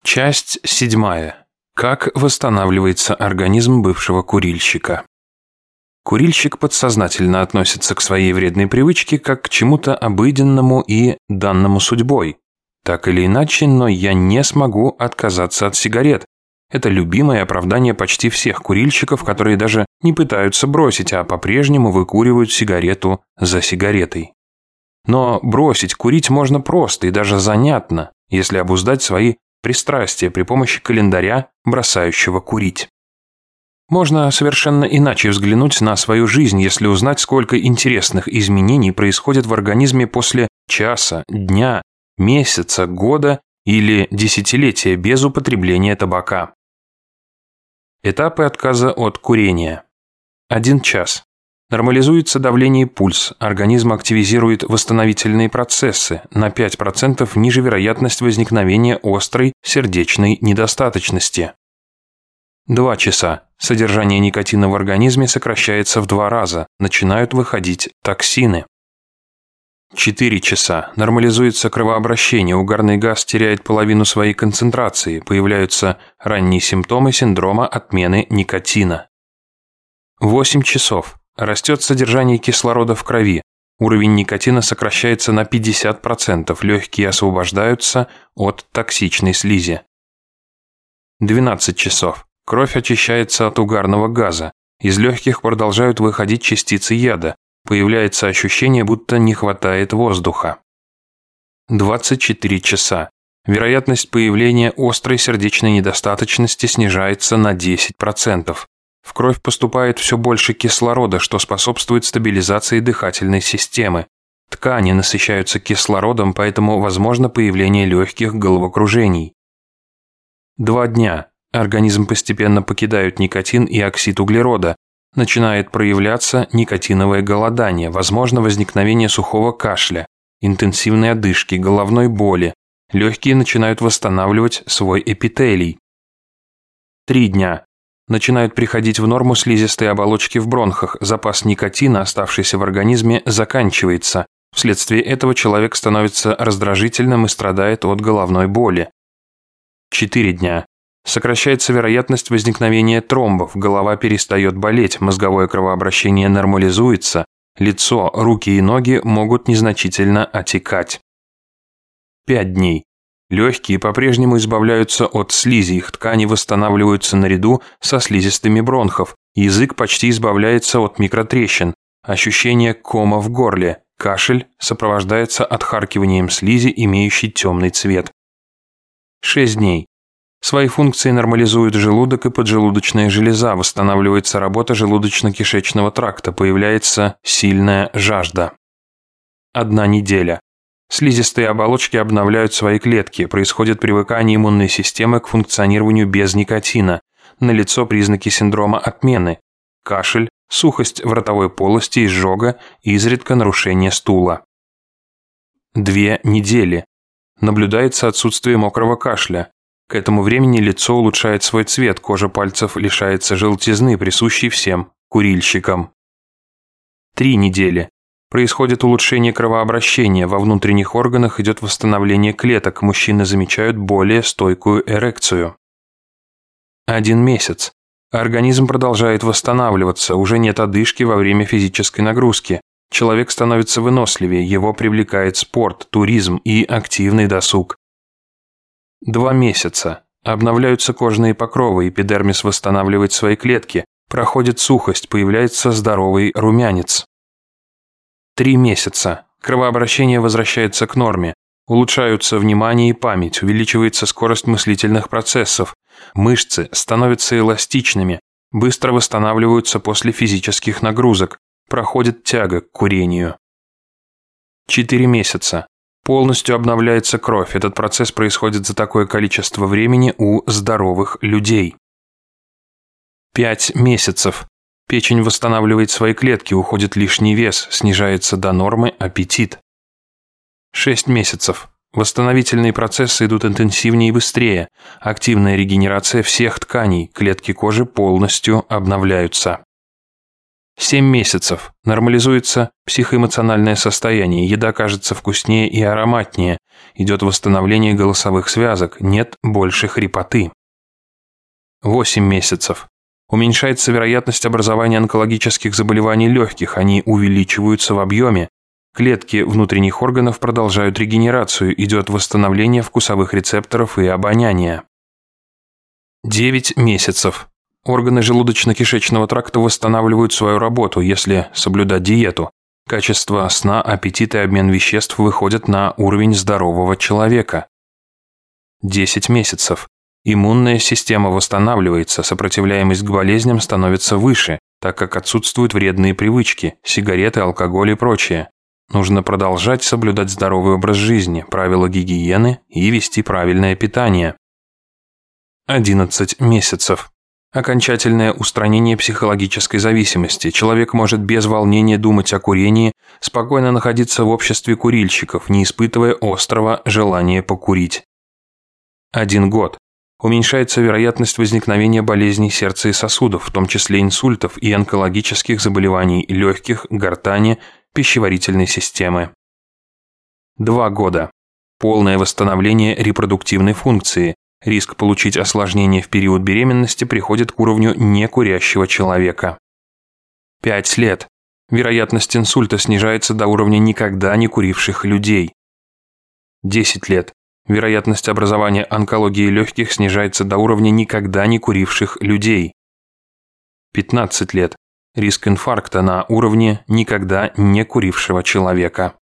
Часть 7. Как восстанавливается организм бывшего курильщика. Курильщик подсознательно относится к своей вредной привычке как к чему-то обыденному и данному судьбой. Так или иначе, но я не смогу отказаться от сигарет. Это любимое оправдание почти всех курильщиков, которые даже не пытаются бросить, а по-прежнему выкуривают сигарету за сигаретой. Но бросить курить можно просто и даже занятно, если обуздать свои пристрастия при помощи календаря, бросающего курить. Можно совершенно иначе взглянуть на свою жизнь, если узнать, сколько интересных изменений происходит в организме после часа, дня, месяца, года или десятилетия без употребления табака. Этапы отказа от курения. 1 час. Нормализуется давление и пульс, организм активизирует восстановительные процессы, на 5% ниже вероятность возникновения острой сердечной недостаточности. 2 часа. Содержание никотина в организме сокращается в 2 раза, начинают выходить токсины. 4 часа. Нормализуется кровообращение, угарный газ теряет половину своей концентрации, появляются ранние симптомы синдрома отмены никотина. 8 часов. Растет содержание кислорода в крови, уровень никотина сокращается на 50%, легкие освобождаются от токсичной слизи. 12 часов. Кровь очищается от угарного газа, из легких продолжают выходить частицы яда, появляется ощущение, будто не хватает воздуха. 24 часа. Вероятность появления острой сердечной недостаточности снижается на 10%. В кровь поступает все больше кислорода, что способствует стабилизации дыхательной системы. Ткани насыщаются кислородом, поэтому возможно появление легких головокружений. 2 дня. Организм постепенно покидают никотин и оксид углерода. Начинает проявляться никотиновое голодание, возможно возникновение сухого кашля, интенсивной одышки, головной боли. Легкие начинают восстанавливать свой эпителий. 3 дня. Начинают приходить в норму слизистые оболочки в бронхах, запас никотина, оставшийся в организме, заканчивается. Вследствие этого человек становится раздражительным и страдает от головной боли. 4 дня. Сокращается вероятность возникновения тромбов, голова перестает болеть, мозговое кровообращение нормализуется, лицо, руки и ноги могут незначительно отекать. 5 дней. Легкие по-прежнему избавляются от слизи, их ткани восстанавливаются наряду со слизистыми бронхов, язык почти избавляется от микротрещин, ощущение кома в горле, кашель сопровождается отхаркиванием слизи, имеющей темный цвет. 6 дней. Свои функции нормализуют желудок и поджелудочная железа, восстанавливается работа желудочно-кишечного тракта, появляется сильная жажда. 1 неделя. Слизистые оболочки обновляют свои клетки, происходит привыкание иммунной системы к функционированию без никотина, налицо признаки синдрома отмены, кашель, сухость в ротовой полости, изжога, изредка нарушение стула. 2 недели. Наблюдается отсутствие мокрого кашля. К этому времени лицо улучшает свой цвет, кожа пальцев лишается желтизны, присущей всем курильщикам. 3 недели. Происходит улучшение кровообращения, во внутренних органах идет восстановление клеток, мужчины замечают более стойкую эрекцию. 1 месяц. Организм продолжает восстанавливаться, уже нет одышки во время физической нагрузки. Человек становится выносливее, его привлекает спорт, туризм и активный досуг. 2 месяца. Обновляются кожные покровы, эпидермис восстанавливает свои клетки, проходит сухость, появляется здоровый румянец. 3 месяца. Кровообращение возвращается к норме. Улучшаются внимание и память, увеличивается скорость мыслительных процессов. Мышцы становятся эластичными, быстро восстанавливаются после физических нагрузок. Проходит тяга к курению. 4 месяца. Полностью обновляется кровь. Этот процесс происходит за такое количество времени у здоровых людей. 5 месяцев. Печень восстанавливает свои клетки, уходит лишний вес, снижается до нормы аппетит. 6 месяцев. Восстановительные процессы идут интенсивнее и быстрее. Активная регенерация всех тканей, клетки кожи полностью обновляются. 7 месяцев. Нормализуется психоэмоциональное состояние, еда кажется вкуснее и ароматнее, идет восстановление голосовых связок, нет больше хрипоты. 8 месяцев. Уменьшается вероятность образования онкологических заболеваний легких, они увеличиваются в объеме. Клетки внутренних органов продолжают регенерацию, идет восстановление вкусовых рецепторов и обоняния. 9 месяцев. Органы желудочно-кишечного тракта восстанавливают свою работу, если соблюдать диету. Качество сна, аппетит и обмен веществ выходят на уровень здорового человека. 10 месяцев. Иммунная система восстанавливается, сопротивляемость к болезням становится выше, так как отсутствуют вредные привычки, сигареты, алкоголь и прочее. Нужно продолжать соблюдать здоровый образ жизни, правила гигиены и вести правильное питание. 11 месяцев. Окончательное устранение психологической зависимости. Человек может без волнения думать о курении, спокойно находиться в обществе курильщиков, не испытывая острого желания покурить. 1 год. Уменьшается вероятность возникновения болезней сердца и сосудов, в том числе инсультов и онкологических заболеваний легких, гортани, пищеварительной системы. 2 года. Полное восстановление репродуктивной функции. Риск получить осложнения в период беременности приходит к уровню некурящего человека. 5 лет. Вероятность инсульта снижается до уровня никогда не куривших людей. 10 лет. Вероятность образования онкологии легких снижается до уровня никогда не куривших людей. 15 лет. Риск инфаркта на уровне никогда не курившего человека.